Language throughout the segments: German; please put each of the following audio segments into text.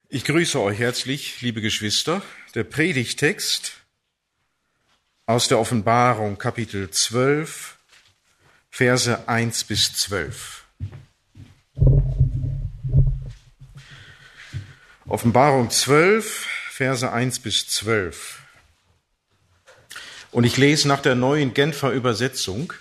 Ich grüße euch herzlich, liebe Geschwister. Der Predigttext aus der Offenbarung, Kapitel 12, Verse 1 bis 12. Offenbarung 12, Verse 1 bis 12. Und ich lese nach der neuen Genfer Übersetzung.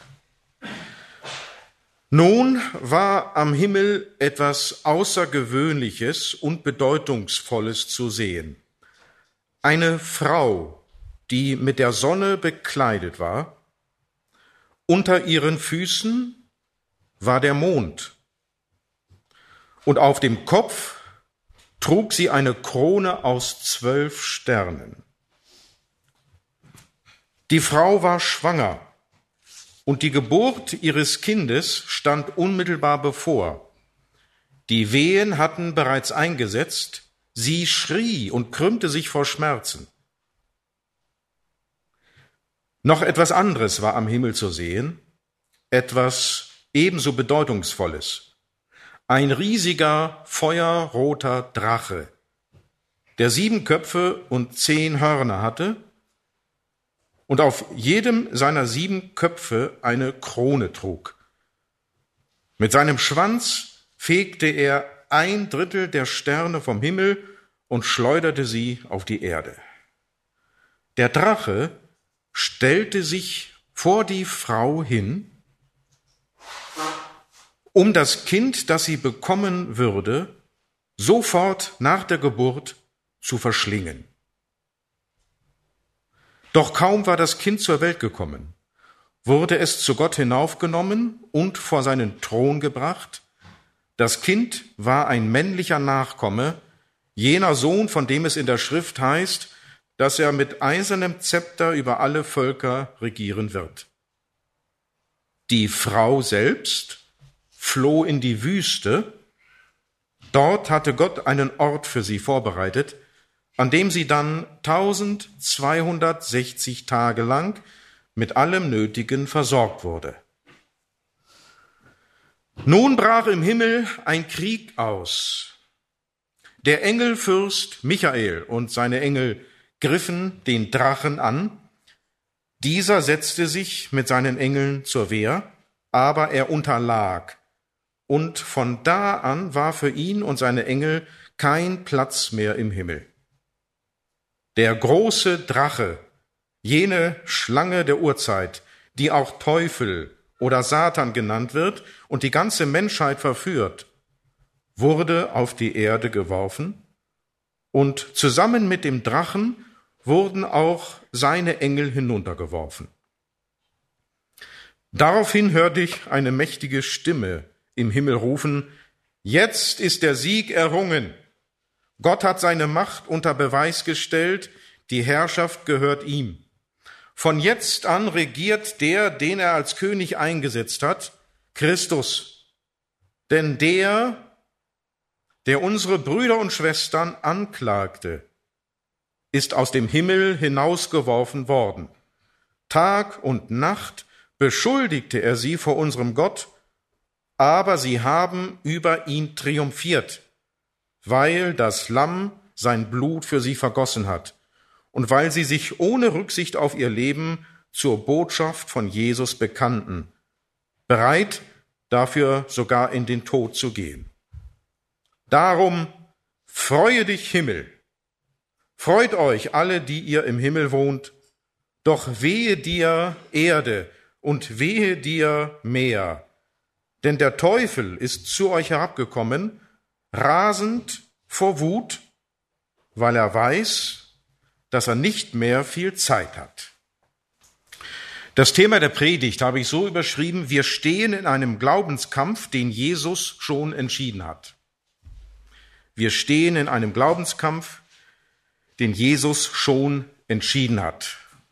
Nun war am Himmel etwas Außergewöhnliches und Bedeutungsvolles zu sehen. Eine Frau, die mit der Sonne bekleidet war. Unter ihren Füßen war der Mond. Und auf dem Kopf trug sie eine Krone aus 12 Sternen. Die Frau war schwanger. Und die Geburt ihres Kindes stand unmittelbar bevor. Die Wehen hatten bereits eingesetzt. Sie schrie und krümmte sich vor Schmerzen. Noch etwas anderes war am Himmel zu sehen, etwas ebenso Bedeutungsvolles. Ein riesiger, feuerroter Drache, der 7 Köpfe und 10 Hörner hatte, und auf jedem seiner 7 Köpfe eine Krone trug. Mit seinem Schwanz fegte er 1/3 der Sterne vom Himmel und schleuderte sie auf die Erde. Der Drache stellte sich vor die Frau hin, um das Kind, das sie bekommen würde, sofort nach der Geburt zu verschlingen. Doch kaum war das Kind zur Welt gekommen, wurde es zu Gott hinaufgenommen und vor seinen Thron gebracht. Das Kind war ein männlicher Nachkomme, jener Sohn, von dem es in der Schrift heißt, dass er mit eisernem Zepter über alle Völker regieren wird. Die Frau selbst floh in die Wüste. Dort hatte Gott einen Ort für sie vorbereitet, an dem sie dann 1260 Tage lang mit allem Nötigen versorgt wurde. Nun brach im Himmel ein Krieg aus. Der Engelfürst Michael und seine Engel griffen den Drachen an. Dieser setzte sich mit seinen Engeln zur Wehr, aber er unterlag. Und von da an war für ihn und seine Engel kein Platz mehr im Himmel. Der große Drache, jene Schlange der Urzeit, die auch Teufel oder Satan genannt wird und die ganze Menschheit verführt, wurde auf die Erde geworfen, und zusammen mit dem Drachen wurden auch seine Engel hinuntergeworfen. Daraufhin hörte ich eine mächtige Stimme im Himmel rufen: Jetzt ist der Sieg errungen. Gott hat seine Macht unter Beweis gestellt, die Herrschaft gehört ihm. Von jetzt an regiert der, den er als König eingesetzt hat, Christus. Denn der unsere Brüder und Schwestern anklagte, ist aus dem Himmel hinausgeworfen worden. Tag und Nacht beschuldigte er sie vor unserem Gott, aber sie haben über ihn triumphiert, weil das Lamm sein Blut für sie vergossen hat und weil sie sich ohne Rücksicht auf ihr Leben zur Botschaft von Jesus bekannten, bereit dafür sogar in den Tod zu gehen. Darum freue dich, Himmel, freut euch alle, die ihr im Himmel wohnt, doch wehe dir, Erde, und wehe dir, Meer, denn der Teufel ist zu euch herabgekommen, rasend vor Wut, weil er weiß, dass er nicht mehr viel Zeit hat. Das Thema der Predigt habe ich so überschrieben: Wir stehen in einem Glaubenskampf, den Jesus schon entschieden hat. Wir stehen in einem Glaubenskampf, den Jesus schon entschieden hat.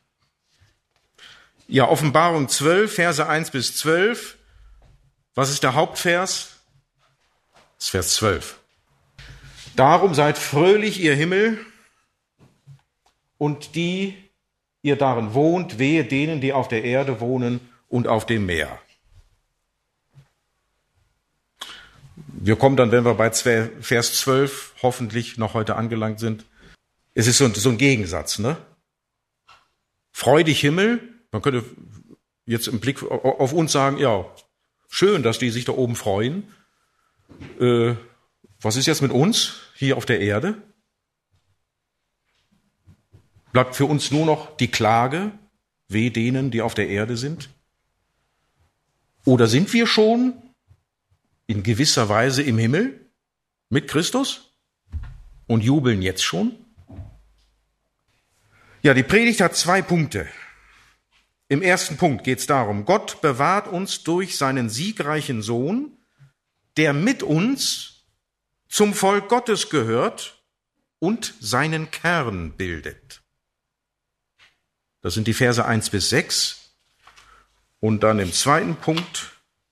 Ja, Offenbarung 12, Verse 1 bis 12. Was ist der Hauptvers? Das ist Vers 12. Darum seid fröhlich, ihr Himmel, und die ihr darin wohnt, wehe denen, die auf der Erde wohnen und auf dem Meer. Wir kommen dann, wenn wir bei Vers 12 hoffentlich noch heute angelangt sind. Es ist so ein Gegensatz, ne? Freu dich Himmel, man könnte jetzt im Blick auf uns sagen, ja, schön, dass die sich da oben freuen. Was ist jetzt mit uns hier auf der Erde? Bleibt für uns nur noch die Klage, weh denen, die auf der Erde sind? Oder sind wir schon in gewisser Weise im Himmel mit Christus und jubeln jetzt schon? Ja, die Predigt hat 2 Punkte. Im ersten Punkt geht es darum, Gott bewahrt uns durch seinen siegreichen Sohn, der mit uns zum Volk Gottes gehört und seinen Kern bildet. Das sind die Verse 1-6. Und dann im zweiten Punkt,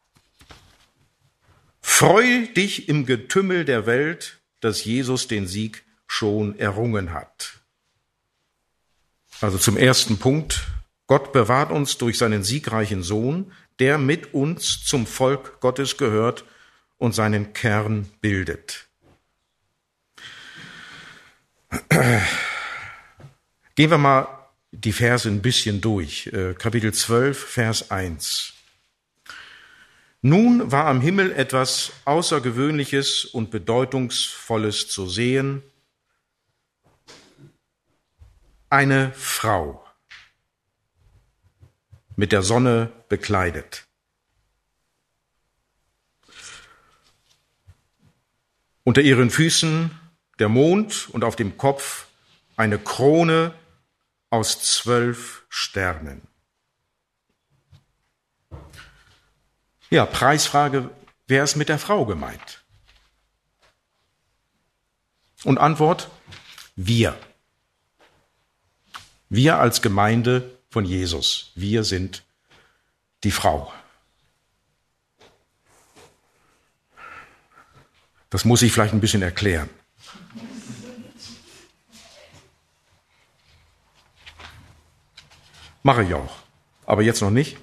freu dich im Getümmel der Welt, dass Jesus den Sieg schon errungen hat. Also zum ersten Punkt, Gott bewahrt uns durch seinen siegreichen Sohn, der mit uns zum Volk Gottes gehört und seinen Kern bildet. Gehen wir mal die Verse ein bisschen durch. Kapitel 12, Vers 1. Nun war am Himmel etwas Außergewöhnliches und Bedeutungsvolles zu sehen. Eine Frau, mit der Sonne bekleidet. Unter ihren Füßen der Mond und auf dem Kopf eine Krone aus 12 Sternen. Ja, Preisfrage, wer ist mit der Frau gemeint? Und Antwort, wir. Wir als Gemeinde von Jesus, wir sind die Frau. Das muss ich vielleicht ein bisschen erklären. Mache ich auch, aber jetzt noch nicht.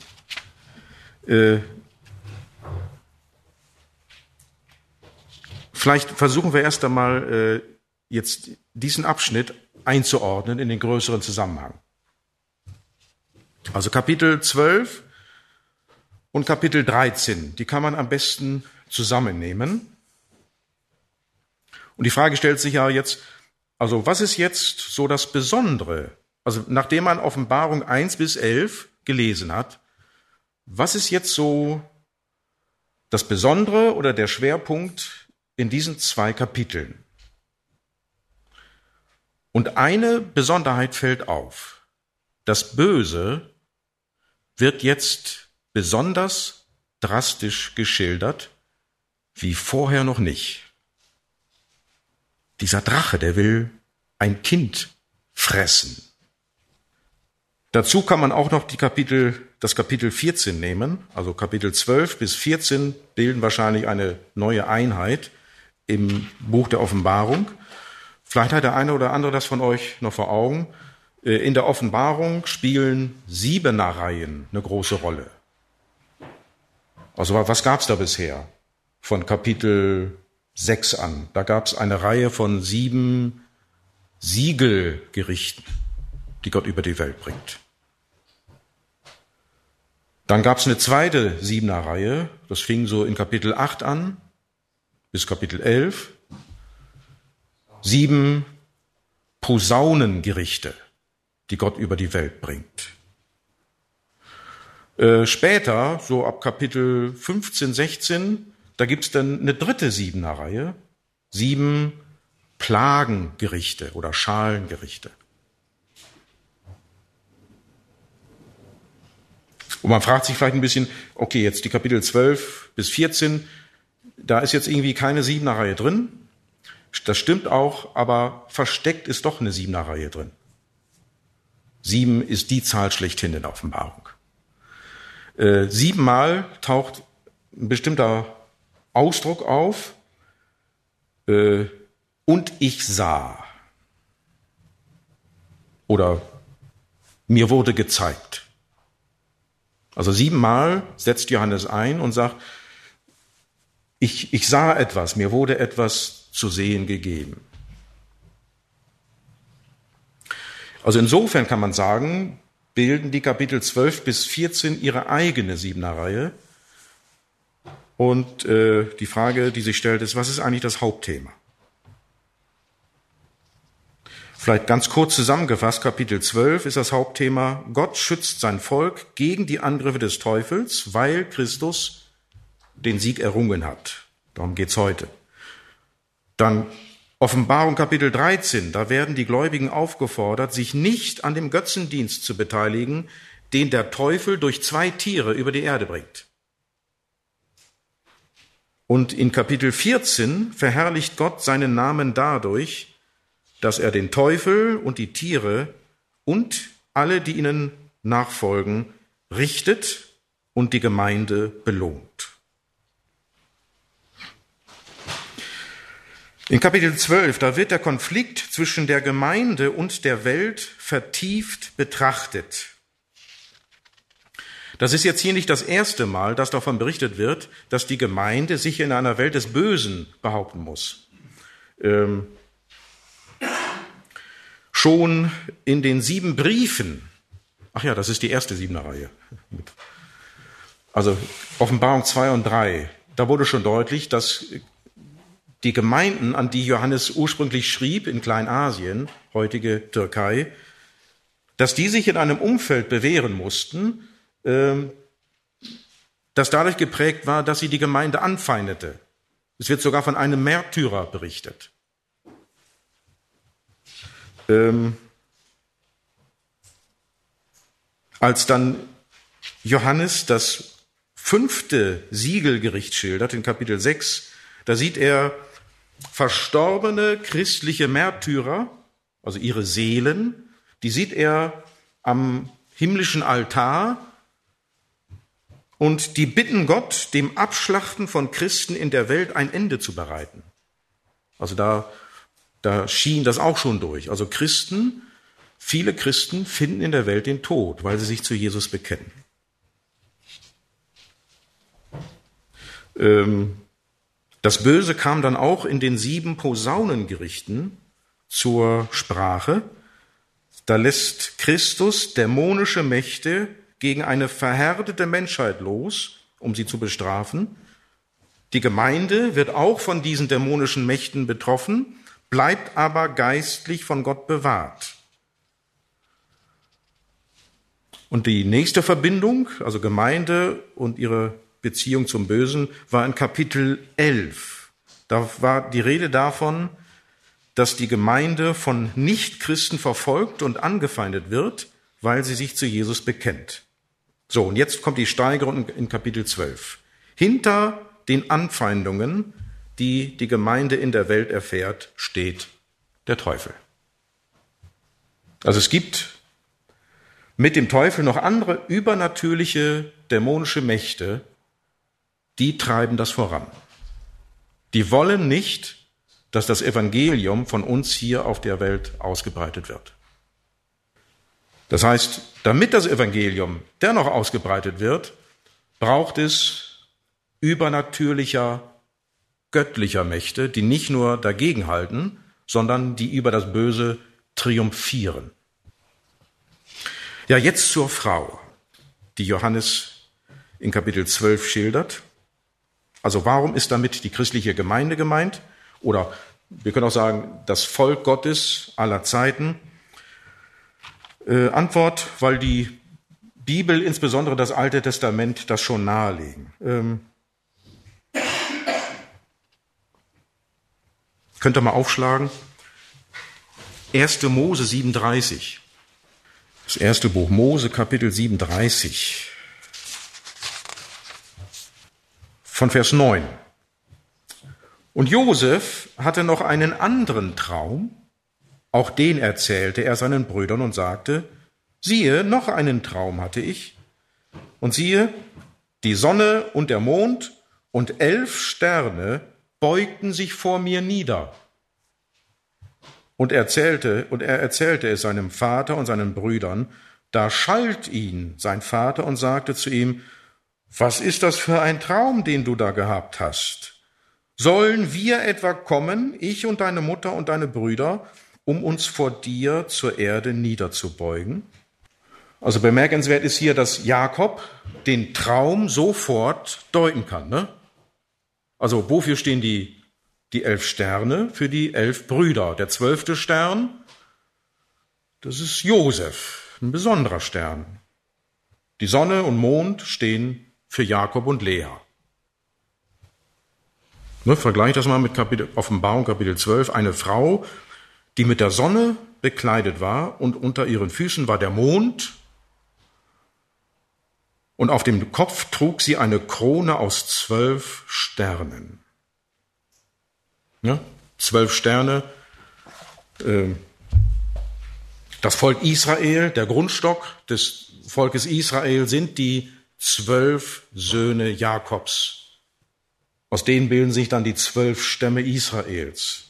Vielleicht versuchen wir erst einmal jetzt diesen Abschnitt einzuordnen in den größeren Zusammenhang. Also Kapitel 12 und Kapitel 13, die kann man am besten zusammennehmen. Und die Frage stellt sich ja jetzt, also was ist jetzt so das Besondere? Also nachdem man Offenbarung 1-11 gelesen hat, was ist jetzt so das Besondere oder der Schwerpunkt in diesen 2 Kapiteln? Und eine Besonderheit fällt auf. Das Böse wird jetzt besonders drastisch geschildert, wie vorher noch nicht. Dieser Drache, der will ein Kind fressen. Dazu kann man auch noch das Kapitel 14 nehmen, also Kapitel 12-14 bilden wahrscheinlich eine neue Einheit im Buch der Offenbarung. Vielleicht hat der eine oder andere das von euch noch vor Augen. In der Offenbarung spielen 7er-Reihen eine große Rolle. Also was gab es da bisher? Von Kapitel 6 an. Da gab es eine Reihe von 7 Siegelgerichten, die Gott über die Welt bringt. Dann gab es eine zweite 7er-Reihe, das fing so in Kapitel 8 an bis Kapitel 11. 7 Posaunengerichte, die Gott über die Welt bringt. Später, so ab Kapitel 15, 16, da gibt es dann eine dritte 7er-Reihe, 7 Plagengerichte oder Schalengerichte. Und man fragt sich vielleicht ein bisschen, okay, jetzt die Kapitel 12-14, da ist jetzt irgendwie keine 7er-Reihe drin. Das stimmt auch, aber versteckt ist doch eine 7er-Reihe drin. 7 ist die Zahl schlechthin in der Offenbarung. 7-mal taucht ein bestimmter Ausdruck auf, und ich sah. Oder mir wurde gezeigt. Also 7-mal setzt Johannes ein und sagt, Ich sah etwas, mir wurde etwas zu sehen gegeben. Also insofern kann man sagen, bilden die Kapitel 12 bis 14 ihre eigene Siebener-Reihe. Und die Frage, die sich stellt, ist, was ist eigentlich das Hauptthema? Vielleicht ganz kurz zusammengefasst, Kapitel 12 ist das Hauptthema, Gott schützt sein Volk gegen die Angriffe des Teufels, weil Christus den Sieg errungen hat. Darum geht's heute. Dann Offenbarung Kapitel 13, da werden die Gläubigen aufgefordert, sich nicht an dem Götzendienst zu beteiligen, den der Teufel durch 2 Tiere über die Erde bringt. Und in Kapitel 14 verherrlicht Gott seinen Namen dadurch, dass er den Teufel und die Tiere und alle, die ihnen nachfolgen, richtet und die Gemeinde belohnt. In Kapitel 12, da wird der Konflikt zwischen der Gemeinde und der Welt vertieft betrachtet. Das ist jetzt hier nicht das erste Mal, dass davon berichtet wird, dass die Gemeinde sich in einer Welt des Bösen behaupten muss. Schon in den 7 Briefen, ach ja, das ist die erste Siebener-Reihe, also Offenbarung 2 und 3, da wurde schon deutlich, dass die Gemeinden, an die Johannes ursprünglich schrieb in Kleinasien, heutige Türkei, dass die sich in einem Umfeld bewähren mussten, das dadurch geprägt war, dass sie die Gemeinde anfeindete. Es wird sogar von einem Märtyrer berichtet. Als dann Johannes das 5. Siegelgericht schildert, in Kapitel 6, da sieht er verstorbene christliche Märtyrer, also ihre Seelen, die sieht er am himmlischen Altar und die bitten Gott, dem Abschlachten von Christen in der Welt ein Ende zu bereiten. Also da schien das auch schon durch. Also viele Christen finden in der Welt den Tod, weil sie sich zu Jesus bekennen. Das Böse kam dann auch in den 7 Posaunengerichten zur Sprache. Da lässt Christus dämonische Mächte gegen eine verhärtete Menschheit los, um sie zu bestrafen. Die Gemeinde wird auch von diesen dämonischen Mächten betroffen, bleibt aber geistlich von Gott bewahrt. Und die nächste Verbindung, also Gemeinde und ihre Beziehung zum Bösen, war in Kapitel 11. Da war die Rede davon, dass die Gemeinde von Nichtchristen verfolgt und angefeindet wird, weil sie sich zu Jesus bekennt. So, und jetzt kommt die Steigerung in Kapitel 12. Hinter den Anfeindungen, die die Gemeinde in der Welt erfährt, steht der Teufel. Also es gibt mit dem Teufel noch andere übernatürliche dämonische Mächte, die treiben das voran. Die wollen nicht, dass das Evangelium von uns hier auf der Welt ausgebreitet wird. Das heißt, damit das Evangelium dennoch ausgebreitet wird, braucht es übernatürlicher, göttlicher Mächte, die nicht nur dagegenhalten, sondern die über das Böse triumphieren. Ja, jetzt zur Frau, die Johannes in Kapitel 12 schildert. Also warum ist damit die christliche Gemeinde gemeint? Oder wir können auch sagen, das Volk Gottes aller Zeiten. Antwort, weil die Bibel, insbesondere das Alte Testament, das schon nahelegen. Könnt ihr mal aufschlagen? 1. Mose 37. Das erste Buch Mose, Kapitel 37. Von Vers 9. Und Josef hatte noch einen anderen Traum, auch den erzählte er seinen Brüdern und sagte, siehe, noch einen Traum hatte ich. Und siehe, die Sonne und der Mond und 11 Sterne beugten sich vor mir nieder. Und er erzählte es seinem Vater und seinen Brüdern. Da schalt ihn sein Vater und sagte zu ihm, was ist das für ein Traum, den du da gehabt hast? Sollen wir etwa kommen, ich und deine Mutter und deine Brüder, um uns vor dir zur Erde niederzubeugen? Also bemerkenswert ist hier, dass Jakob den Traum sofort deuten kann. Ne? Also wofür stehen die 11 Sterne? Für die 11 Brüder. Der 12. Stern, das ist Josef, ein besonderer Stern. Die Sonne und Mond stehen für Jakob und Lea. Ne, vergleich das mal mit Offenbarung Kapitel 12. Eine Frau, die mit der Sonne bekleidet war und unter ihren Füßen war der Mond und auf dem Kopf trug sie eine Krone aus 12 Sternen. Ja, 12 Sterne, das Volk Israel, der Grundstock des Volkes Israel sind die 12 Söhne Jakobs. Aus denen bilden sich dann die 12 Stämme Israels.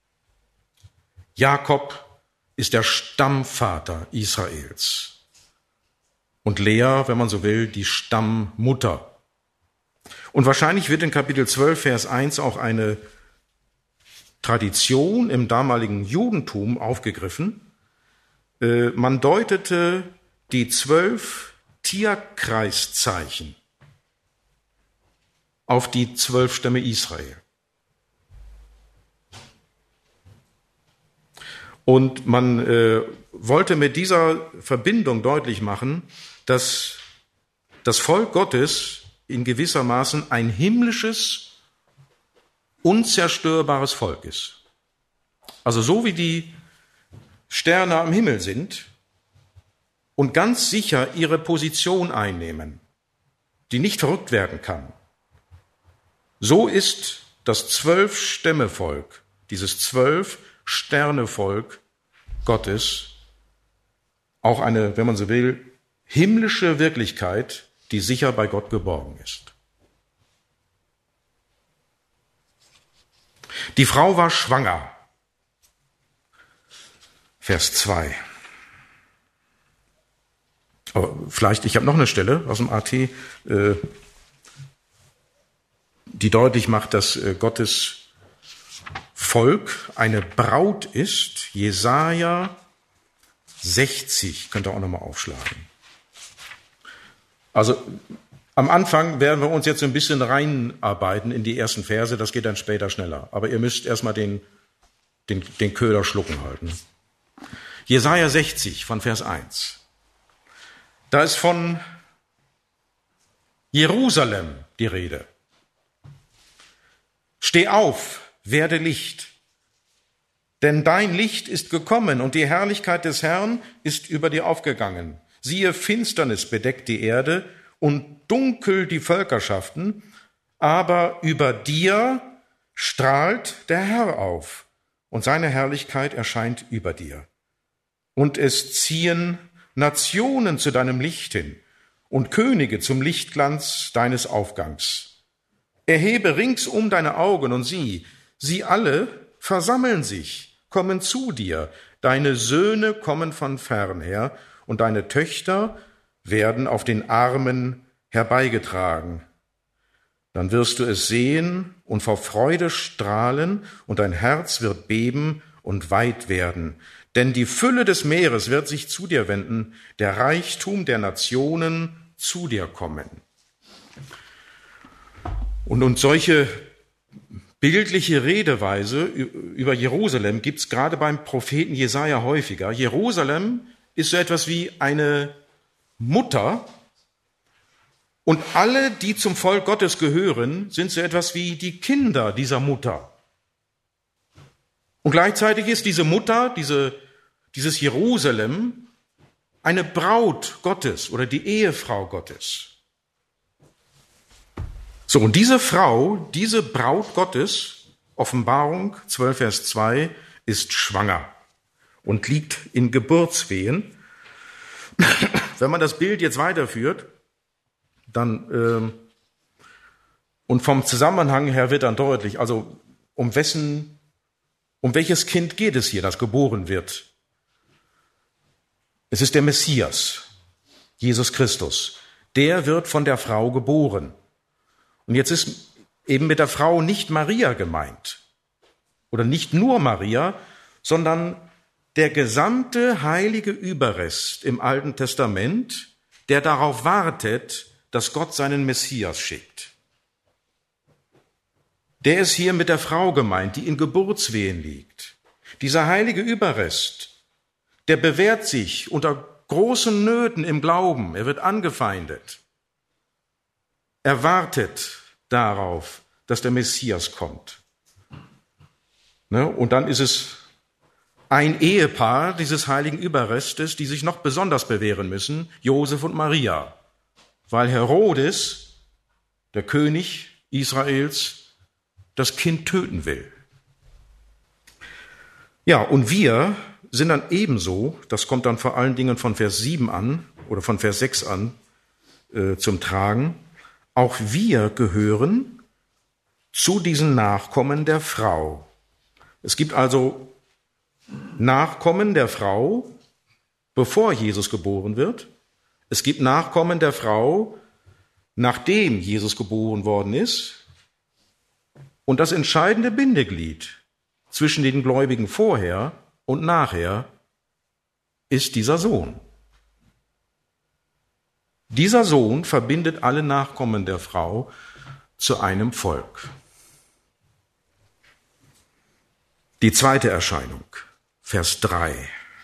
Jakob ist der Stammvater Israels. Und Lea, wenn man so will, die Stammmutter. Und wahrscheinlich wird in Kapitel 12, Vers 1 auch eine Tradition im damaligen Judentum aufgegriffen. Man deutete die 12 Tierkreiszeichen auf die 12 Stämme Israel. Und man wollte mit dieser Verbindung deutlich machen, dass das Volk Gottes in gewissermaßen ein himmlisches, unzerstörbares Volk ist. Also so wie die Sterne am Himmel sind und ganz sicher ihre Position einnehmen, die nicht verrückt werden kann, so ist das 12-Stämme-Volk, dieses 12-Sterne-Volk Gottes auch eine, wenn man so will, himmlische Wirklichkeit, die sicher bei Gott geborgen ist. Die Frau war schwanger. Vers 2. Aber vielleicht, ich habe noch eine Stelle aus dem AT, die deutlich macht, dass Gottes Volk eine Braut ist. Jesaja 60, könnt ihr auch nochmal aufschlagen. Also am Anfang werden wir uns jetzt so ein bisschen reinarbeiten in die ersten Verse, das geht dann später schneller. Aber ihr müsst erstmal den Köder schlucken halten. Jesaja 60 von Vers 1. Da ist von Jerusalem die Rede. Steh auf, werde Licht, denn dein Licht ist gekommen und die Herrlichkeit des Herrn ist über dir aufgegangen. Siehe, Finsternis bedeckt die Erde und dunkel die Völkerschaften, aber über dir strahlt der Herr auf und seine Herrlichkeit erscheint über dir. Und es ziehen Nationen zu deinem Licht hin und Könige zum Lichtglanz deines Aufgangs. Erhebe ringsum deine Augen und sieh, sie alle versammeln sich, kommen zu dir. Deine Söhne kommen von fern her und deine Töchter werden auf den Armen herbeigetragen. Dann wirst du es sehen und vor Freude strahlen und dein Herz wird beben und weit werden. Denn die Fülle des Meeres wird sich zu dir wenden, der Reichtum der Nationen zu dir kommen. Und solche bildliche Redeweise über Jerusalem gibt es gerade beim Propheten Jesaja häufiger. Jerusalem ist so etwas wie eine Mutter und alle, die zum Volk Gottes gehören, sind so etwas wie die Kinder dieser Mutter. Und gleichzeitig ist diese Mutter, dieses Jerusalem, eine Braut Gottes oder die Ehefrau Gottes. So, und diese Frau, diese Braut Gottes, Offenbarung 12, Vers 2, ist schwanger und liegt in Geburtswehen. Wenn man das Bild jetzt weiterführt, dann und vom Zusammenhang her wird dann deutlich, also um welches Kind geht es hier, das geboren wird? Es ist der Messias, Jesus Christus. Der wird von der Frau geboren. Und jetzt ist eben mit der Frau nicht Maria gemeint. Oder nicht nur Maria, sondern der gesamte heilige Überrest im Alten Testament, der darauf wartet, dass Gott seinen Messias schickt. Der ist hier mit der Frau gemeint, die in Geburtswehen liegt. Dieser heilige Überrest, der bewährt sich unter großen Nöten im Glauben. Er wird angefeindet. Er wartet darauf, dass der Messias kommt. Und dann ist es ein Ehepaar dieses heiligen Überrestes, die sich noch besonders bewähren müssen, Josef und Maria, weil Herodes, der König Israels, das Kind töten will. Ja, und wir sind dann ebenso, das kommt dann vor allen Dingen von Vers 7 an oder von Vers 6 an zum Tragen, auch wir gehören zu diesen Nachkommen der Frau. Es gibt also Nachkommen der Frau, bevor Jesus geboren wird. Es gibt Nachkommen der Frau, nachdem Jesus geboren worden ist. Und das entscheidende Bindeglied zwischen den Gläubigen vorher und nachher ist dieser Sohn. Dieser Sohn verbindet alle Nachkommen der Frau zu einem Volk. Die zweite Erscheinung, Vers 3.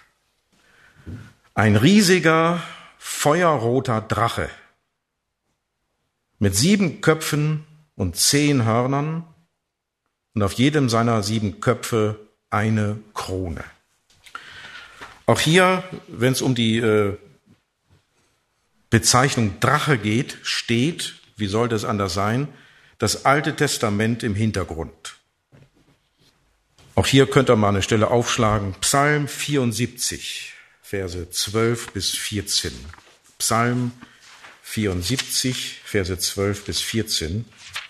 Ein riesiger, feuerroter Drache mit 7 Köpfen und 10 Hörnern und auf jedem seiner 7 Köpfe eine Krone. Auch hier, wenn es um die Bezeichnung Drache geht, steht, wie sollte es anders sein, das Alte Testament im Hintergrund. Auch hier könnt ihr mal eine Stelle aufschlagen. Psalm 74, Verse 12 bis 14. Psalm 74, Verse 12 bis 14.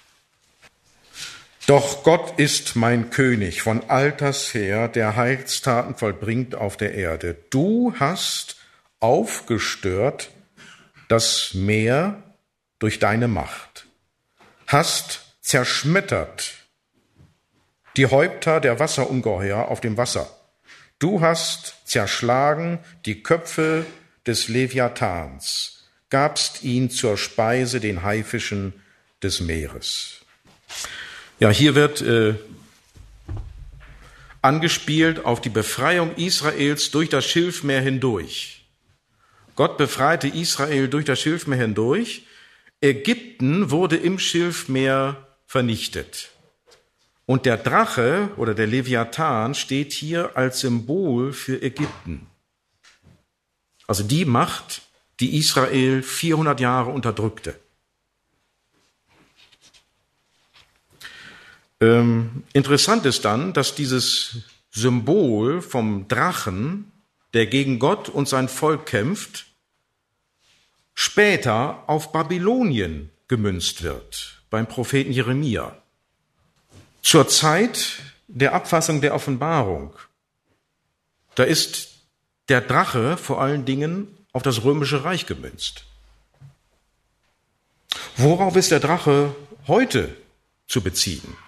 Doch Gott ist mein König von alters her, der Heilstaten vollbringt auf der Erde. Du hast aufgestört das Meer durch deine Macht, hast zerschmettert die Häupter der Wasserungeheuer auf dem Wasser. Du hast zerschlagen die Köpfe des Leviathans, gabst ihn zur Speise den Haifischen des Meeres. Ja, hier wird angespielt auf die Befreiung Israels durch das Schilfmeer hindurch. Gott befreite Israel durch das Schilfmeer hindurch. Ägypten wurde im Schilfmeer vernichtet. Und der Drache oder der Leviathan steht hier als Symbol für Ägypten. Also die Macht, die Israel 400 Jahre unterdrückte. Interessant ist dann, dass dieses Symbol vom Drachen, der gegen Gott und sein Volk kämpft, später auf Babylonien gemünzt wird, beim Propheten Jeremia. Zur Zeit der Abfassung der Offenbarung, da ist der Drache vor allen Dingen auf das Römische Reich gemünzt. Worauf ist der Drache heute zu beziehen?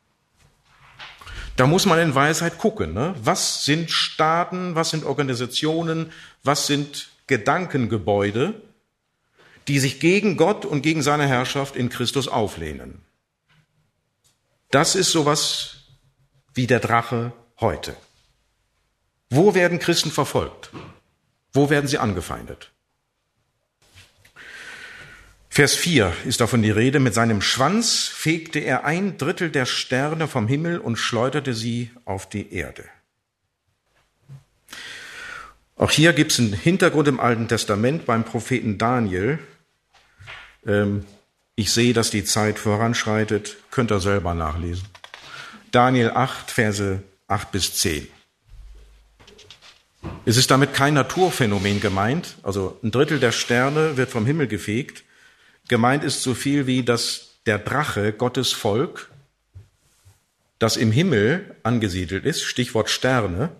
Da muss man in Weisheit gucken, ne? Was sind Staaten, was sind Organisationen, was sind Gedankengebäude, die sich gegen Gott und gegen seine Herrschaft in Christus auflehnen. Das ist sowas wie der Drache heute. Wo werden Christen verfolgt? Wo werden sie angefeindet? Vers 4 ist davon die Rede. Mit seinem Schwanz fegte er 1/3 der Sterne vom Himmel und schleuderte sie auf die Erde. Auch hier gibt es einen Hintergrund im Alten Testament beim Propheten Daniel. Ich sehe, dass die Zeit voranschreitet. Könnt ihr selber nachlesen. Daniel 8, Verse 8 bis 10. Es ist damit kein Naturphänomen gemeint. Also 1/3 der Sterne wird vom Himmel gefegt. Gemeint ist so viel wie, dass der Drache, Gottes Volk, das im Himmel angesiedelt ist, Stichwort Sterne,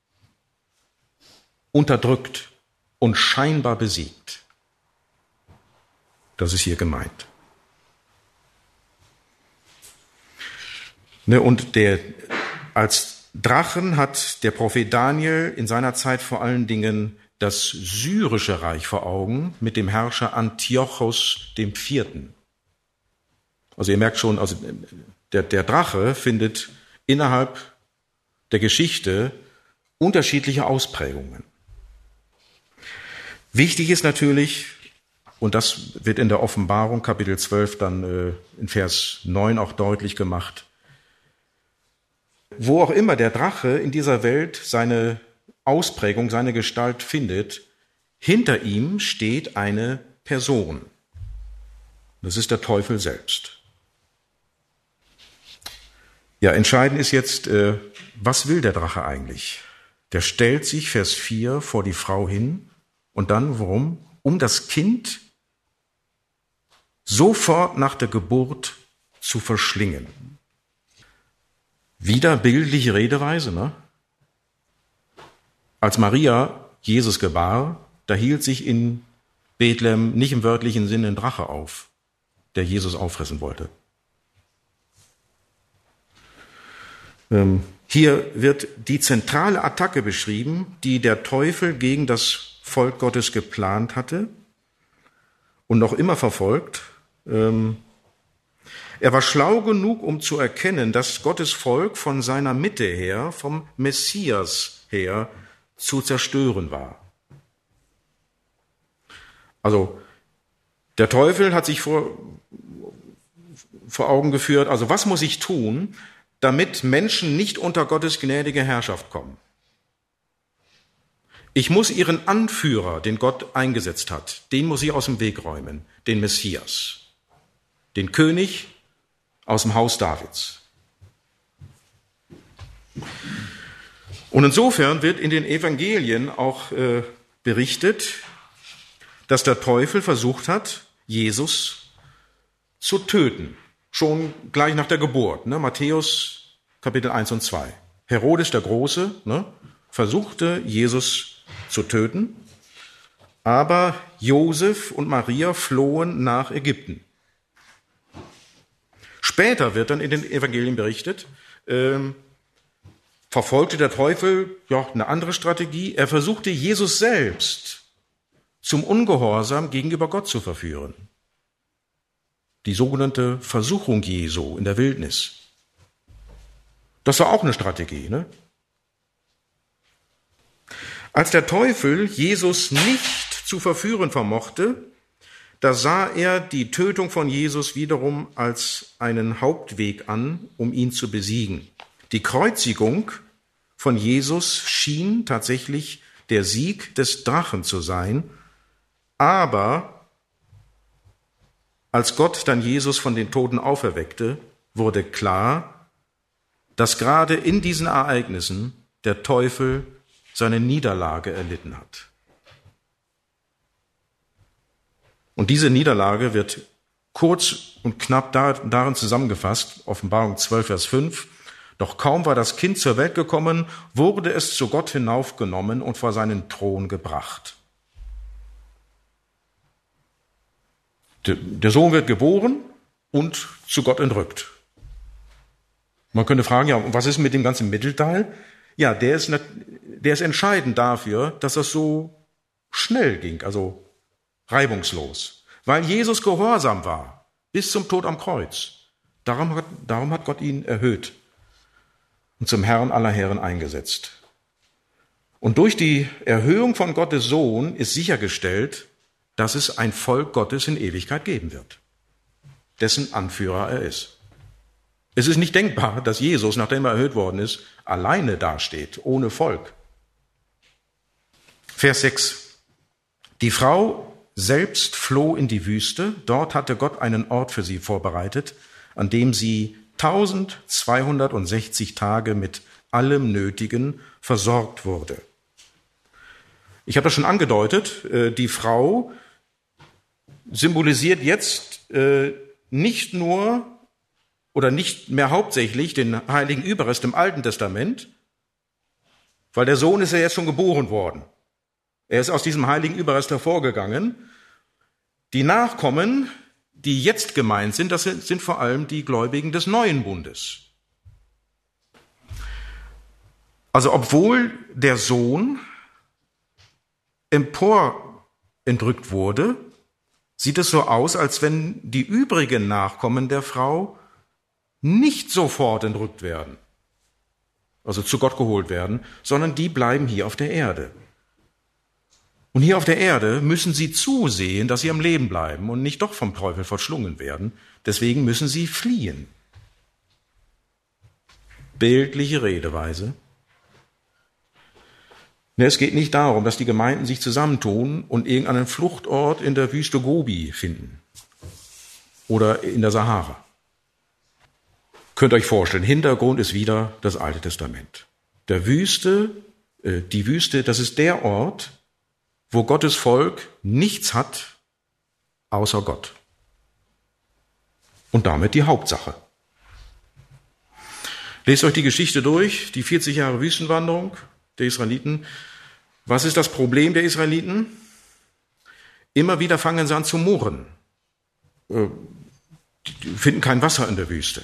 unterdrückt und scheinbar besiegt. Das ist hier gemeint. Und als Drachen hat der Prophet Daniel in seiner Zeit vor allen Dingen das syrische Reich vor Augen mit dem Herrscher Antiochos IV. Also ihr merkt schon, also der Drache findet innerhalb der Geschichte unterschiedliche Ausprägungen. Wichtig ist natürlich, und das wird in der Offenbarung Kapitel 12 dann in Vers 9 auch deutlich gemacht, wo auch immer der Drache in dieser Welt seine Ausprägung, seine Gestalt findet, hinter ihm steht eine Person. Das ist der Teufel selbst. Ja, entscheidend ist jetzt, was will der Drache eigentlich? Der stellt sich, Vers 4, vor die Frau hin und dann, warum? Um das Kind sofort nach der Geburt zu verschlingen. Wieder bildliche Redeweise, ne? Als Maria Jesus gebar, da hielt sich in Bethlehem nicht im wörtlichen Sinne ein Drache auf, der Jesus auffressen wollte. Hier wird die zentrale Attacke beschrieben, die der Teufel gegen das Volk Gottes geplant hatte und noch immer verfolgt. Er war schlau genug, um zu erkennen, dass Gottes Volk von seiner Mitte her, vom Messias her, zu zerstören war. Also der Teufel hat sich vor Augen geführt, also was muss ich tun, damit Menschen nicht unter Gottes gnädige Herrschaft kommen? Ich muss ihren Anführer, den Gott eingesetzt hat, den muss ich aus dem Weg räumen, den Messias, den König aus dem Haus Davids. Und insofern wird in den Evangelien auch berichtet, dass der Teufel versucht hat, Jesus zu töten. Schon gleich nach der Geburt. Ne? Matthäus Kapitel 1 und 2. Herodes der Große versuchte, Jesus zu töten, aber Josef und Maria flohen nach Ägypten. Später wird dann in den Evangelien berichtet, verfolgte der Teufel eine andere Strategie. Er versuchte, Jesus selbst zum Ungehorsam gegenüber Gott zu verführen. Die sogenannte Versuchung Jesu in der Wildnis. Das war auch eine Strategie, ne? Als der Teufel Jesus nicht zu verführen vermochte, da sah er die Tötung von Jesus wiederum als einen Hauptweg an, um ihn zu besiegen. Die Kreuzigung von Jesus schien tatsächlich der Sieg des Drachen zu sein, aber als Gott dann Jesus von den Toten auferweckte, wurde klar, dass gerade in diesen Ereignissen der Teufel seine Niederlage erlitten hat. Und diese Niederlage wird kurz und knapp darin zusammengefasst, Offenbarung 12, Vers 5. Doch kaum war das Kind zur Welt gekommen, wurde es zu Gott hinaufgenommen und vor seinen Thron gebracht. Der Sohn wird geboren und zu Gott entrückt. Man könnte fragen, ja, was ist mit dem ganzen Mittelteil? Ja, der ist entscheidend dafür, dass das so schnell ging, also reibungslos. Weil Jesus gehorsam war, bis zum Tod am Kreuz. Darum hat Gott ihn erhöht und zum Herrn aller Herren eingesetzt. Und durch die Erhöhung von Gottes Sohn ist sichergestellt, dass es ein Volk Gottes in Ewigkeit geben wird, dessen Anführer er ist. Es ist nicht denkbar, dass Jesus, nachdem er erhöht worden ist, alleine dasteht, ohne Volk. Vers 6. Die Frau selbst floh in die Wüste. Dort hatte Gott einen Ort für sie vorbereitet, an dem sie 1260 Tage mit allem Nötigen versorgt wurde. Ich habe das schon angedeutet, die Frau symbolisiert jetzt nicht nur oder nicht mehr hauptsächlich den heiligen Überrest im Alten Testament, weil der Sohn ist ja jetzt schon geboren worden. Er ist aus diesem heiligen Überrest hervorgegangen. Die Nachkommen, die jetzt gemeint sind, das sind vor allem die Gläubigen des Neuen Bundes. Also obwohl der Sohn emporentrückt wurde, sieht es so aus, als wenn die übrigen Nachkommen der Frau nicht sofort entrückt werden, also zu Gott geholt werden, sondern die bleiben hier auf der Erde. Und hier auf der Erde müssen sie zusehen, dass sie am Leben bleiben und nicht doch vom Teufel verschlungen werden. Deswegen müssen sie fliehen. Bildliche Redeweise. Es geht nicht darum, dass die Gemeinden sich zusammentun und irgendeinen Fluchtort in der Wüste Gobi finden oder in der Sahara. Könnt ihr euch vorstellen, Hintergrund ist wieder das Alte Testament. Die Wüste, das ist der Ort, wo Gottes Volk nichts hat außer Gott. Und damit die Hauptsache. Lest euch die Geschichte durch, die 40 Jahre Wüstenwanderung der Israeliten. Was ist das Problem der Israeliten? Immer wieder fangen sie an zu murren. Die finden kein Wasser in der Wüste.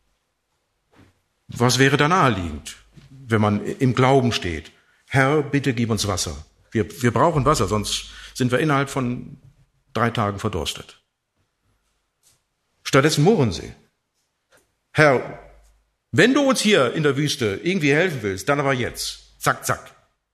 Was wäre da naheliegend, wenn man im Glauben steht? Herr, bitte gib uns Wasser. Wir brauchen Wasser, sonst sind wir innerhalb von 3 Tagen verdurstet. Stattdessen murren sie. Herr, wenn du uns hier in der Wüste irgendwie helfen willst, dann aber jetzt. Zack, zack.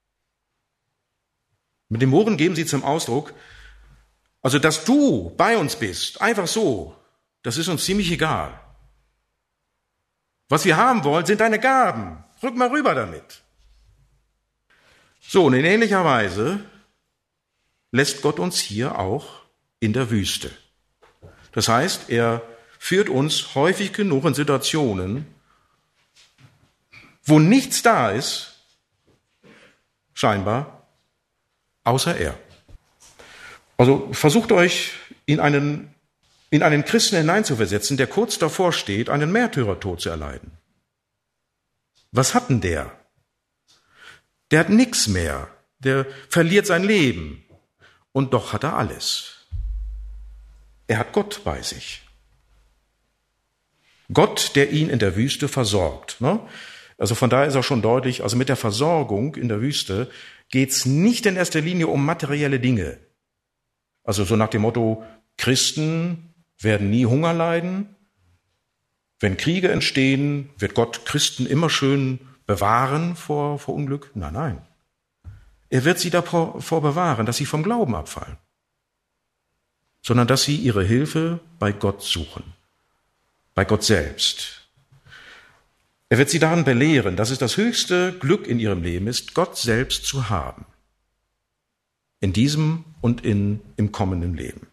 Mit dem Murren geben sie zum Ausdruck, also dass du bei uns bist, einfach so, das ist uns ziemlich egal. Was wir haben wollen, sind deine Gaben. Rück mal rüber damit. So, und in ähnlicher Weise lässt Gott uns hier auch in der Wüste. Das heißt, er führt uns häufig genug in Situationen, wo nichts da ist, scheinbar, außer er. Also versucht euch in einen Christen hineinzuversetzen, der kurz davor steht, einen Märtyrertod zu erleiden. Was hat denn der? Der hat nichts mehr. Der verliert sein Leben. Und doch hat er alles. Er hat Gott bei sich. Gott, der ihn in der Wüste versorgt. Ne? Also von daher ist auch schon deutlich, also mit der Versorgung in der Wüste geht's nicht in erster Linie um materielle Dinge. Also so nach dem Motto, Christen werden nie Hunger leiden. Wenn Kriege entstehen, wird Gott Christen immer schön bewahren vor Unglück? Nein, nein. Er wird sie davor bewahren, dass sie vom Glauben abfallen, sondern dass sie ihre Hilfe bei Gott suchen, bei Gott selbst. Er wird sie daran belehren, dass es das höchste Glück in ihrem Leben ist, Gott selbst zu haben. In diesem und im kommenden Leben.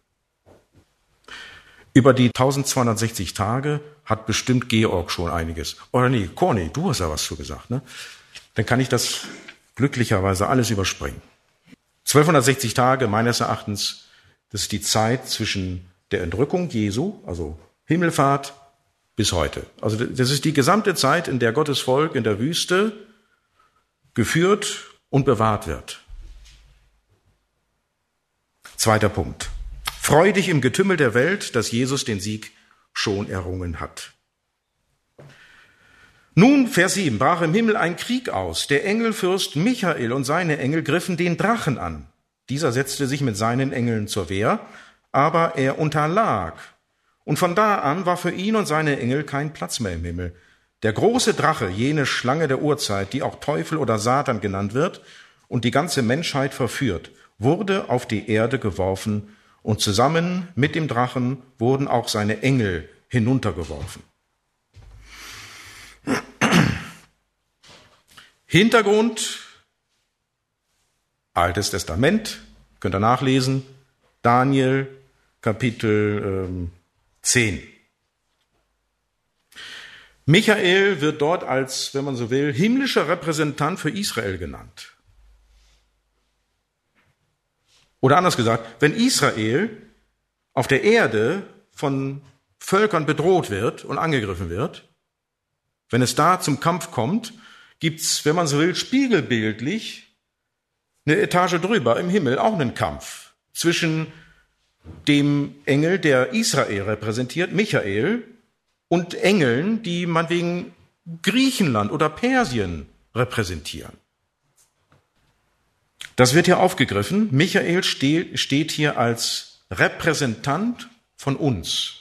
Über die 1260 Tage hat bestimmt Georg schon einiges. Oder nee, Corny, du hast ja was zu gesagt, ne? Dann kann ich das glücklicherweise alles überspringen. 1260 Tage, meines Erachtens, das ist die Zeit zwischen der Entrückung Jesu, also Himmelfahrt, bis heute. Also das ist die gesamte Zeit, in der Gottes Volk in der Wüste geführt und bewahrt wird. 2. Punkt. Freu dich im Getümmel der Welt, dass Jesus den Sieg schon errungen hat. Nun, Vers 7, brach im Himmel ein Krieg aus. Der Engelfürst Michael und seine Engel griffen den Drachen an. Dieser setzte sich mit seinen Engeln zur Wehr, aber er unterlag. Und von da an war für ihn und seine Engel kein Platz mehr im Himmel. Der große Drache, jene Schlange der Urzeit, die auch Teufel oder Satan genannt wird und die ganze Menschheit verführt, wurde auf die Erde geworfen und zusammen mit dem Drachen wurden auch seine Engel hinuntergeworfen. Hintergrund, Altes Testament, könnt ihr nachlesen, Daniel, Kapitel 10. Michael wird dort als, wenn man so will, himmlischer Repräsentant für Israel genannt. Oder anders gesagt, wenn Israel auf der Erde von Völkern bedroht wird und angegriffen wird, wenn es da zum Kampf kommt, gibt's, wenn man so will, spiegelbildlich eine Etage drüber im Himmel auch einen Kampf zwischen dem Engel, der Israel repräsentiert, Michael, und Engeln, die meinetwegen Griechenland oder Persien repräsentieren. Das wird hier aufgegriffen. Michael steht hier als Repräsentant von uns.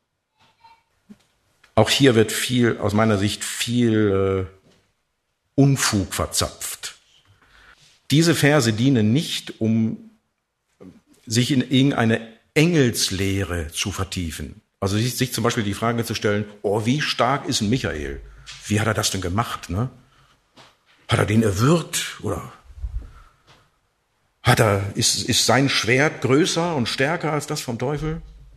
Auch hier wird aus meiner Sicht viel Unfug verzapft. Diese Verse dienen nicht, um sich in irgendeine Engelslehre zu vertiefen. Also sich zum Beispiel die Frage zu stellen, wie stark ist ein Michael? Wie hat er das denn gemacht? Ne? Hat er den erwürgt? Oder ist sein Schwert größer und stärker als das vom Teufel?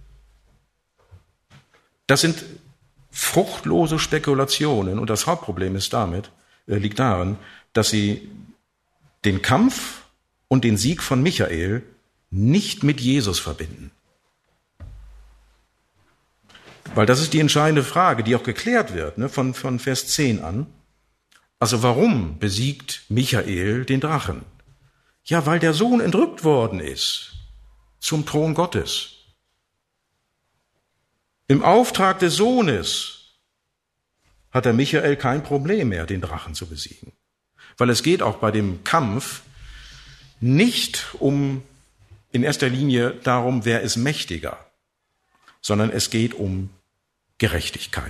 Das sind fruchtlose Spekulationen und das Hauptproblem liegt darin, dass sie den Kampf und den Sieg von Michael nicht mit Jesus verbinden. Weil das ist die entscheidende Frage, die auch geklärt wird, ne, von Vers 10 an. Also warum besiegt Michael den Drachen? Ja, weil der Sohn entrückt worden ist zum Thron Gottes. Im Auftrag des Sohnes hat der Michael kein Problem mehr, den Drachen zu besiegen. Weil es geht auch bei dem Kampf nicht in erster Linie darum, wer ist mächtiger, sondern es geht um Gerechtigkeit.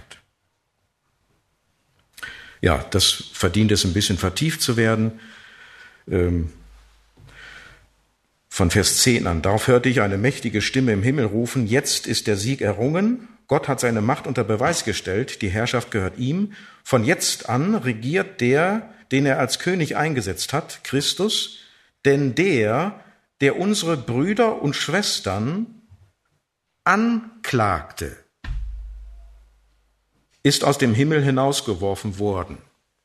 Ja, das verdient es, ein bisschen vertieft zu werden. Von Vers 10 an. Darauf hörte ich eine mächtige Stimme im Himmel rufen, jetzt ist der Sieg errungen, Gott hat seine Macht unter Beweis gestellt, die Herrschaft gehört ihm. Von jetzt an regiert der, den er als König eingesetzt hat, Christus, denn der unsere Brüder und Schwestern anklagte, ist aus dem Himmel hinausgeworfen worden.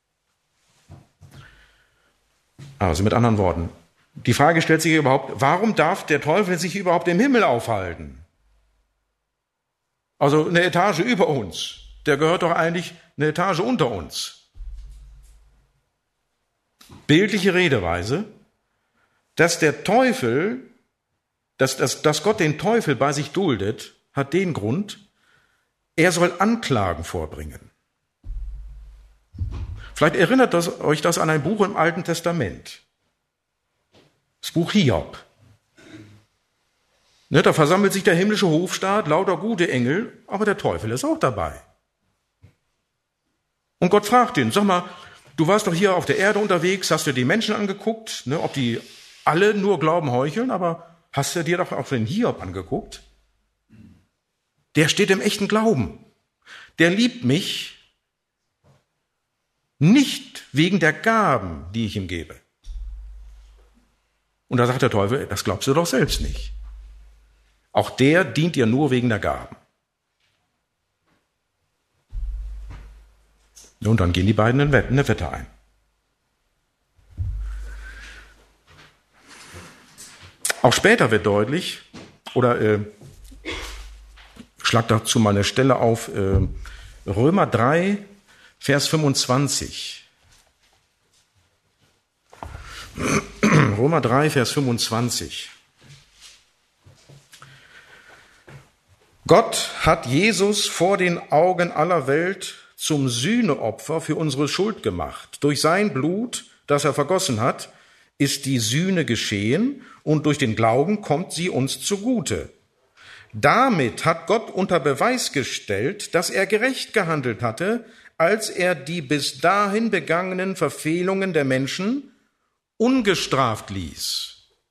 Also mit anderen Worten, die Frage stellt sich überhaupt, warum darf der Teufel sich überhaupt im Himmel aufhalten? Also eine Etage über uns, der gehört doch eigentlich eine Etage unter uns. Bildliche Redeweise, dass Gott den Teufel bei sich duldet, hat den Grund, er soll Anklagen vorbringen. Vielleicht erinnert euch das an ein Buch im Alten Testament. Das Buch Hiob. Ne, da versammelt sich der himmlische Hofstaat, lauter gute Engel, aber der Teufel ist auch dabei. Und Gott fragt ihn, sag mal, du warst doch hier auf der Erde unterwegs, hast dir die Menschen angeguckt, ne, ob die alle nur Glauben heucheln, aber hast du dir doch auch den Hiob angeguckt? Der steht im echten Glauben. Der liebt mich nicht wegen der Gaben, die ich ihm gebe. Und da sagt der Teufel, das glaubst du doch selbst nicht. Auch der dient dir nur wegen der Gaben. Und dann gehen die beiden eine Wette ein. Auch später wird deutlich, oder schlag dazu mal eine Stelle auf, Römer 3, Vers 25. Römer 3, Vers 25. Gott hat Jesus vor den Augen aller Welt zum Sühneopfer für unsere Schuld gemacht. Durch sein Blut, das er vergossen hat, ist die Sühne geschehen und durch den Glauben kommt sie uns zugute. Damit hat Gott unter Beweis gestellt, dass er gerecht gehandelt hatte, als er die bis dahin begangenen Verfehlungen der Menschen ungestraft ließ.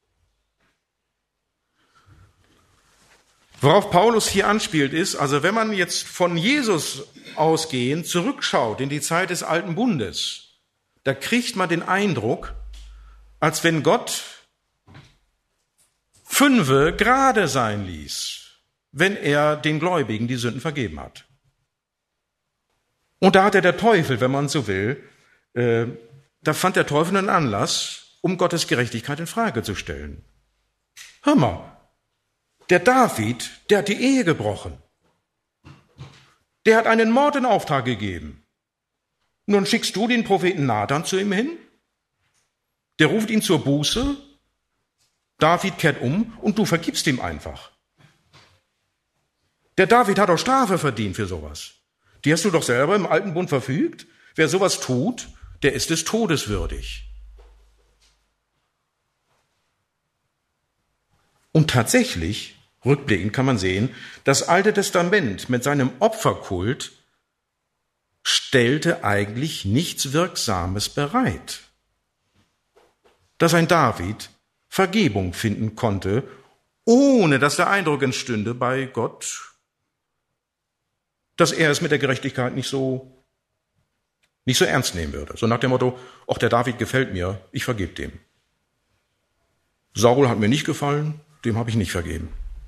Worauf Paulus hier anspielt ist, also wenn man jetzt von Jesus ausgehend zurückschaut in die Zeit des Alten Bundes, da kriegt man den Eindruck, als wenn Gott 5 gerade sein ließ, wenn er den Gläubigen die Sünden vergeben hat. Und da hatte der Teufel, wenn man so will, da fand der Teufel einen Anlass, um Gottes Gerechtigkeit in Frage zu stellen. Hör mal, der David, der hat die Ehe gebrochen. Der hat einen Mord in Auftrag gegeben. Nun schickst du den Propheten Nathan zu ihm hin, der ruft ihn zur Buße, David kehrt um und du vergibst ihm einfach. Der David hat doch Strafe verdient für sowas. Die hast du doch selber im Alten Bund verfügt. Wer sowas tut, der ist des Todes würdig. Und tatsächlich, rückblickend kann man sehen, das Alte Testament mit seinem Opferkult stellte eigentlich nichts Wirksames bereit. Dass ein David Vergebung finden konnte, ohne dass der Eindruck entstünde bei Gott, dass er es mit der Gerechtigkeit nicht so ernst nehmen würde. So nach dem Motto, ach, der David gefällt mir, ich vergebe dem. Saul hat mir nicht gefallen, dem habe ich nicht vergeben.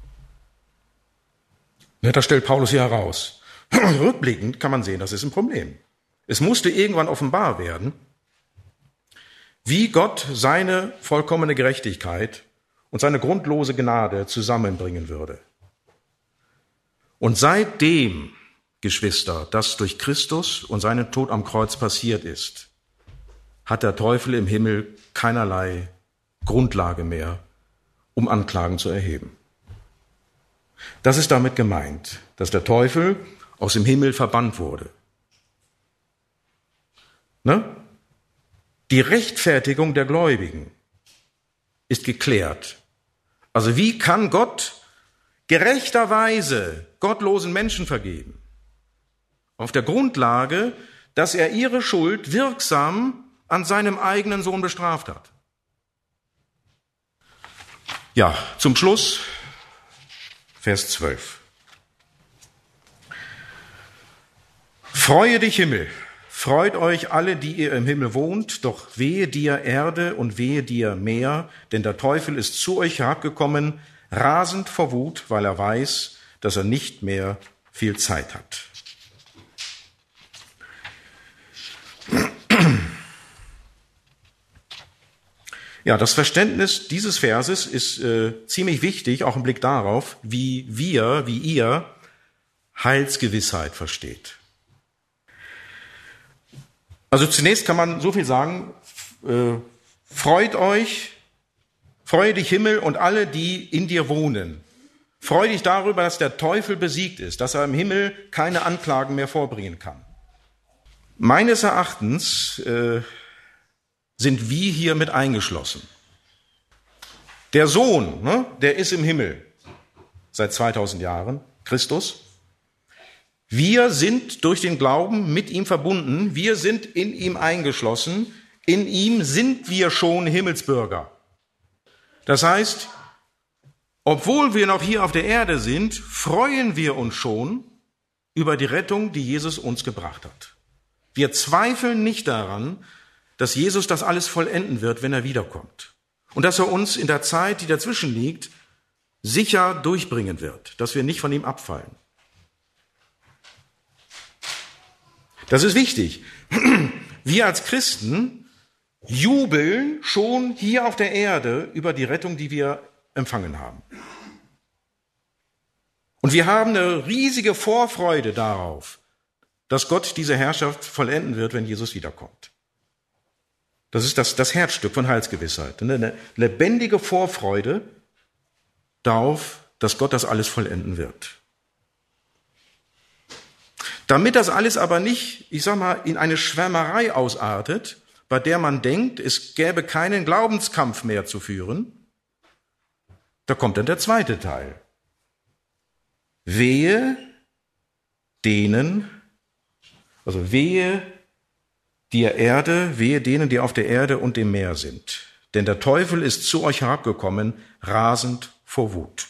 Das stellt Paulus hier heraus. Rückblickend kann man sehen, das ist ein Problem. Es musste irgendwann offenbar werden, wie Gott seine vollkommene Gerechtigkeit und seine grundlose Gnade zusammenbringen würde. Und seitdem, Geschwister, das durch Christus und seinen Tod am Kreuz passiert ist, hat der Teufel im Himmel keinerlei Grundlage mehr, um Anklagen zu erheben. Das ist damit gemeint, dass der Teufel aus dem Himmel verbannt wurde. Ne? Die Rechtfertigung der Gläubigen ist geklärt. Also wie kann Gott gerechterweise gottlosen Menschen vergeben? Auf der Grundlage, dass er ihre Schuld wirksam an seinem eigenen Sohn bestraft hat. Ja, zum Schluss Vers 12. Freue dich, Himmel, freut euch alle, die ihr im Himmel wohnt, doch wehe dir Erde und wehe dir Meer, denn der Teufel ist zu euch herabgekommen, rasend vor Wut, weil er weiß, dass er nicht mehr viel Zeit hat. Ja, das Verständnis dieses Verses ist ziemlich wichtig, auch im Blick darauf, wie ihr Heilsgewissheit versteht. Also zunächst kann man so viel sagen, freue dich Himmel und alle, die in dir wohnen. Freue dich darüber, dass der Teufel besiegt ist, dass er im Himmel keine Anklagen mehr vorbringen kann. Meines Erachtens sind wir hier mit eingeschlossen. Der Sohn, der ist im Himmel seit 2000 Jahren, Christus. Wir sind durch den Glauben mit ihm verbunden, wir sind in ihm eingeschlossen, in ihm sind wir schon Himmelsbürger. Das heißt, obwohl wir noch hier auf der Erde sind, freuen wir uns schon über die Rettung, die Jesus uns gebracht hat. Wir zweifeln nicht daran, dass Jesus das alles vollenden wird, wenn er wiederkommt. Und dass er uns in der Zeit, die dazwischen liegt, sicher durchbringen wird, dass wir nicht von ihm abfallen. Das ist wichtig. Wir als Christen jubeln schon hier auf der Erde über die Rettung, die wir empfangen haben. Und wir haben eine riesige Vorfreude darauf, dass Gott diese Herrschaft vollenden wird, wenn Jesus wiederkommt. Das ist das Herzstück von Heilsgewissheit. Eine lebendige Vorfreude darauf, dass Gott das alles vollenden wird. Damit das alles aber nicht, in eine Schwärmerei ausartet, bei der man denkt, es gäbe keinen Glaubenskampf mehr zu führen, da kommt dann der zweite Teil. Wehe denen, wehe dir Erde, wehe denen, die auf der Erde und dem Meer sind. Denn der Teufel ist zu euch herabgekommen, rasend vor Wut.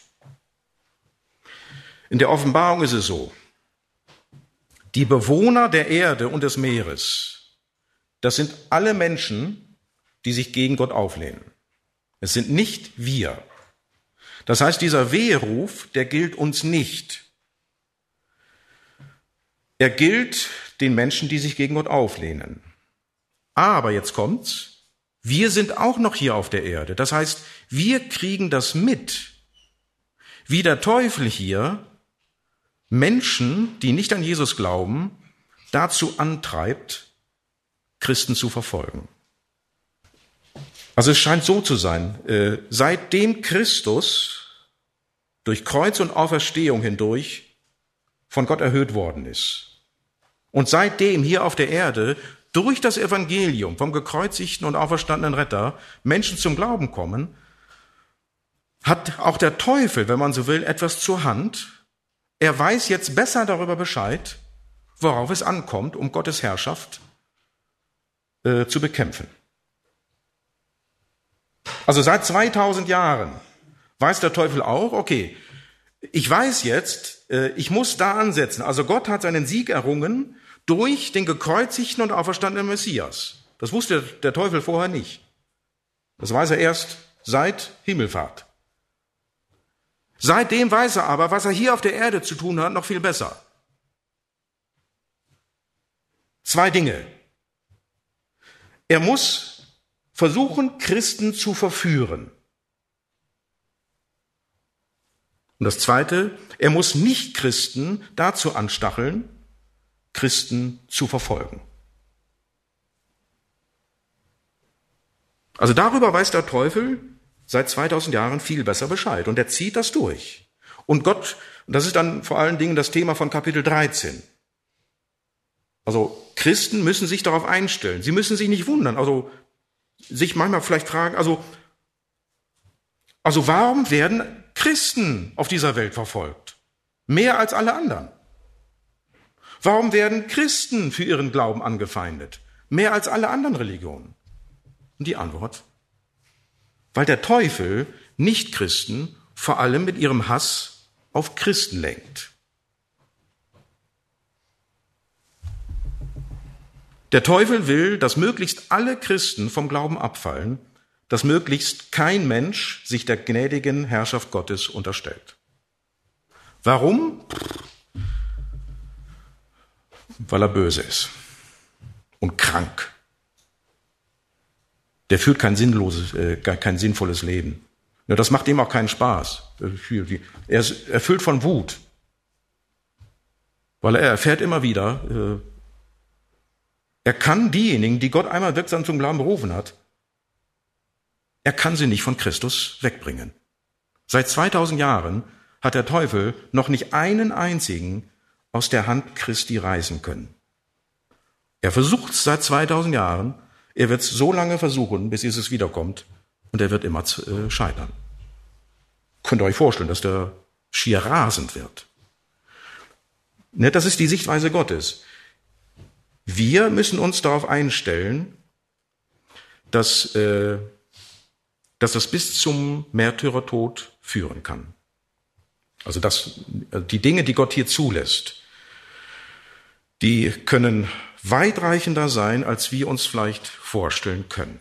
In der Offenbarung ist es so, die Bewohner der Erde und des Meeres, das sind alle Menschen, die sich gegen Gott auflehnen. Es sind nicht wir. Das heißt, dieser Weheruf, der gilt uns nicht. Er gilt den Menschen, die sich gegen Gott auflehnen. Aber jetzt kommt's, wir sind auch noch hier auf der Erde. Das heißt, wir kriegen das mit, wie der Teufel hier Menschen, die nicht an Jesus glauben, dazu antreibt, Christen zu verfolgen. Also es scheint so zu sein, seitdem Christus durch Kreuz und Auferstehung hindurch von Gott erhöht worden ist und seitdem hier auf der Erde durch das Evangelium vom gekreuzigten und auferstandenen Retter Menschen zum Glauben kommen, hat auch der Teufel, wenn man so will, etwas zur Hand. Er weiß jetzt besser darüber Bescheid, worauf es ankommt, um Gottes Herrschaft zu bekämpfen. Also seit 2000 Jahren weiß der Teufel auch, okay, ich weiß jetzt, ich muss da ansetzen. Also Gott hat seinen Sieg errungen durch den gekreuzigten und auferstandenen Messias. Das wusste der Teufel vorher nicht. Das weiß er erst seit Himmelfahrt. Seitdem weiß er aber, was er hier auf der Erde zu tun hat, noch viel besser. 2 Dinge. Er muss versuchen, Christen zu verführen. Und das Zweite, er muss Nicht-Christen dazu anstacheln, Christen zu verfolgen. Also darüber weiß der Teufel seit 2000 Jahren viel besser Bescheid. Und er zieht das durch. Und Gott, das ist dann vor allen Dingen das Thema von Kapitel 13. Also Christen müssen sich darauf einstellen. Sie müssen sich nicht wundern. Also sich manchmal vielleicht fragen, also warum werden Christen auf dieser Welt verfolgt? Mehr als alle anderen. Warum werden Christen für ihren Glauben angefeindet? Mehr als alle anderen Religionen. Und die Antwort: Weil der Teufel Nicht-Christen vor allem mit ihrem Hass auf Christen lenkt. Der Teufel will, dass möglichst alle Christen vom Glauben abfallen, dass möglichst kein Mensch sich der gnädigen Herrschaft Gottes unterstellt. Warum? Weil er böse ist und krank. Der führt kein sinnvolles Leben. Ja, das macht ihm auch keinen Spaß. Er ist erfüllt von Wut, weil er erfährt immer wieder, er kann diejenigen, die Gott einmal wirksam zum Glauben berufen hat, er kann sie nicht von Christus wegbringen. Seit 2000 Jahren hat der Teufel noch nicht einen einzigen aus der Hand Christi reißen können. Er versucht es seit 2000 Jahren, er wird es so lange versuchen, bis Jesus wiederkommt, und er wird immer scheitern. Könnt ihr euch vorstellen, dass der schier rasend wird. Das ist die Sichtweise Gottes. Wir müssen uns darauf einstellen, dass das bis zum Märtyrertod führen kann. Also die Dinge, die Gott hier zulässt, die können weitreichender sein, als wir uns vielleicht vorstellen können.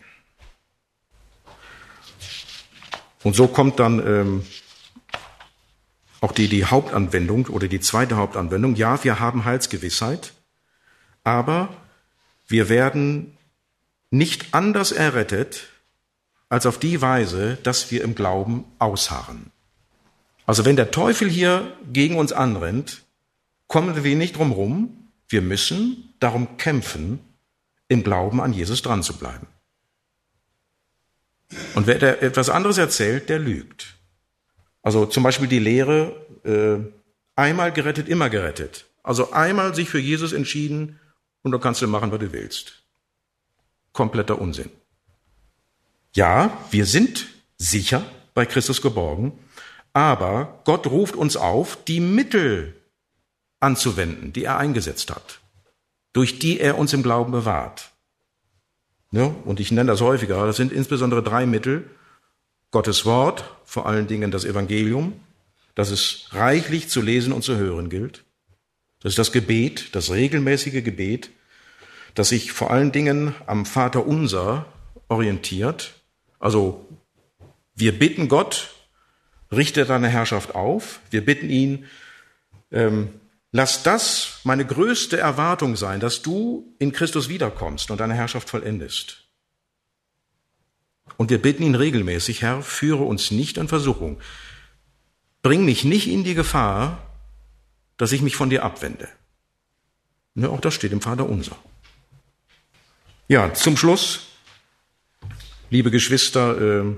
Und so kommt dann auch die Hauptanwendung oder die zweite Hauptanwendung. Ja, wir haben Heilsgewissheit, aber wir werden nicht anders errettet, als auf die Weise, dass wir im Glauben ausharren. Also wenn der Teufel hier gegen uns anrennt, kommen wir nicht drum rum. Wir müssen darum kämpfen, im Glauben an Jesus dran zu bleiben. Und wer etwas anderes erzählt, der lügt. Also zum Beispiel die Lehre, einmal gerettet, immer gerettet. Also einmal sich für Jesus entschieden und dann kannst du machen, was du willst. Kompletter Unsinn. Ja, wir sind sicher bei Christus geborgen, aber Gott ruft uns auf, die Mittel anzuwenden, die er eingesetzt hat, durch die er uns im Glauben bewahrt. Ja, und ich nenne das häufiger, das sind insbesondere 3 Mittel. Gottes Wort, vor allen Dingen das Evangelium, das es reichlich zu lesen und zu hören gilt. Das ist das Gebet, das regelmäßige Gebet, das sich vor allen Dingen am Vaterunser orientiert. Also wir bitten Gott, richte deine Herrschaft auf. Wir bitten ihn, lass das meine größte Erwartung sein, dass du in Christus wiederkommst und deine Herrschaft vollendest. Und wir bitten ihn regelmäßig, Herr, führe uns nicht in Versuchung. Bring mich nicht in die Gefahr, dass ich mich von dir abwende. Ja, auch das steht im Vaterunser. Ja, zum Schluss, liebe Geschwister,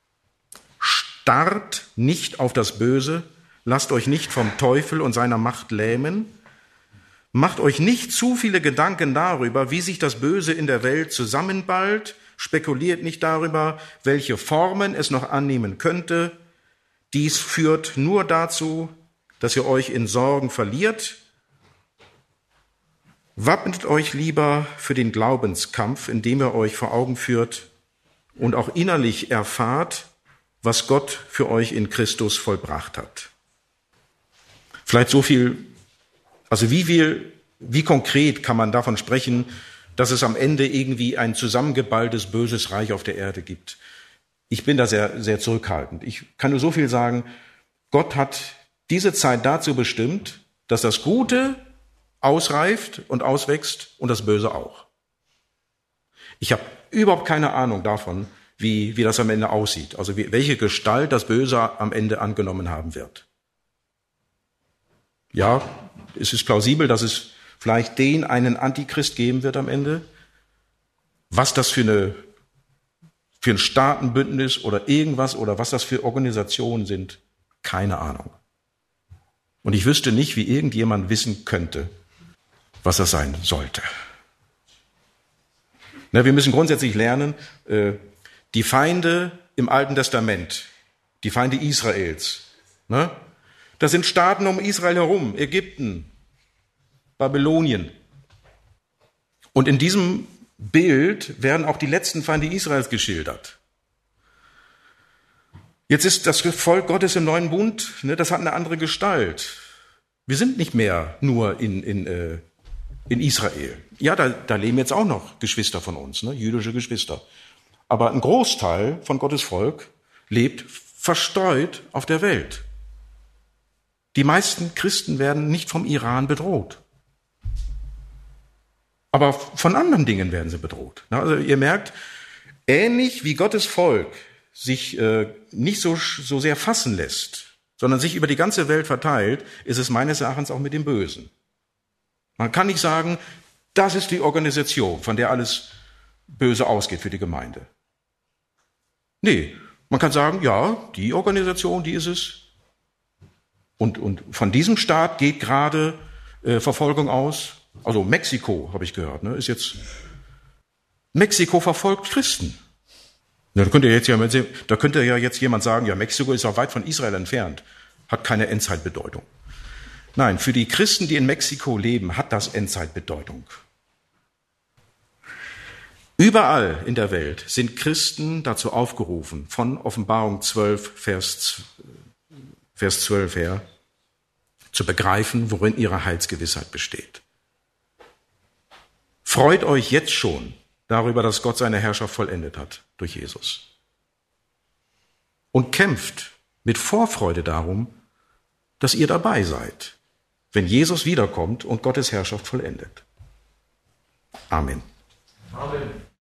starrt nicht auf das Böse, lasst euch nicht vom Teufel und seiner Macht lähmen. Macht euch nicht zu viele Gedanken darüber, wie sich das Böse in der Welt zusammenballt. Spekuliert nicht darüber, welche Formen es noch annehmen könnte. Dies führt nur dazu, dass ihr euch in Sorgen verliert. Wappnet euch lieber für den Glaubenskampf, indem ihr euch vor Augen führt und auch innerlich erfahrt, was Gott für euch in Christus vollbracht hat. Vielleicht so viel, also wie konkret kann man davon sprechen, dass es am Ende irgendwie ein zusammengeballtes, böses Reich auf der Erde gibt? Ich bin da sehr, sehr zurückhaltend. Ich kann nur so viel sagen, Gott hat diese Zeit dazu bestimmt, dass das Gute ausreift und auswächst und das Böse auch. Ich habe überhaupt keine Ahnung davon, wie das am Ende aussieht, also welche Gestalt das Böse am Ende angenommen haben wird. Ja, es ist plausibel, dass es vielleicht einen Antichrist geben wird am Ende. Was das für ein Staatenbündnis oder irgendwas oder was das für Organisationen sind, keine Ahnung. Und ich wüsste nicht, wie irgendjemand wissen könnte, was das sein sollte. Wir müssen grundsätzlich lernen, die Feinde im Alten Testament, die Feinde Israels, das sind Staaten um Israel herum, Ägypten, Babylonien. Und in diesem Bild werden auch die letzten Feinde Israels geschildert. Jetzt ist das Volk Gottes im neuen Bund, das hat eine andere Gestalt. Wir sind nicht mehr nur in Israel. Ja, da leben jetzt auch noch Geschwister von uns, jüdische Geschwister. Aber ein Großteil von Gottes Volk lebt verstreut auf der Welt. Die meisten Christen werden nicht vom Iran bedroht. Aber von anderen Dingen werden sie bedroht. Also ihr merkt, ähnlich wie Gottes Volk sich nicht so sehr fassen lässt, sondern sich über die ganze Welt verteilt, ist es meines Erachtens auch mit dem Bösen. Man kann nicht sagen, das ist die Organisation, von der alles Böse ausgeht für die Gemeinde. Nee, man kann sagen, ja, die Organisation, die ist es. Und von diesem Staat geht gerade Verfolgung aus. Also Mexiko, habe ich gehört, ist jetzt, Mexiko verfolgt Christen. Ja, da könnte ja jetzt jemand sagen, ja, Mexiko ist auch weit von Israel entfernt, hat keine Endzeitbedeutung. Nein, für die Christen, die in Mexiko leben, hat das Endzeitbedeutung. Überall in der Welt sind Christen dazu aufgerufen, von Offenbarung 12, Vers 12 her, zu begreifen, worin ihre Heilsgewissheit besteht. Freut euch jetzt schon darüber, dass Gott seine Herrschaft vollendet hat durch Jesus. Und kämpft mit Vorfreude darum, dass ihr dabei seid, wenn Jesus wiederkommt und Gottes Herrschaft vollendet. Amen. Amen.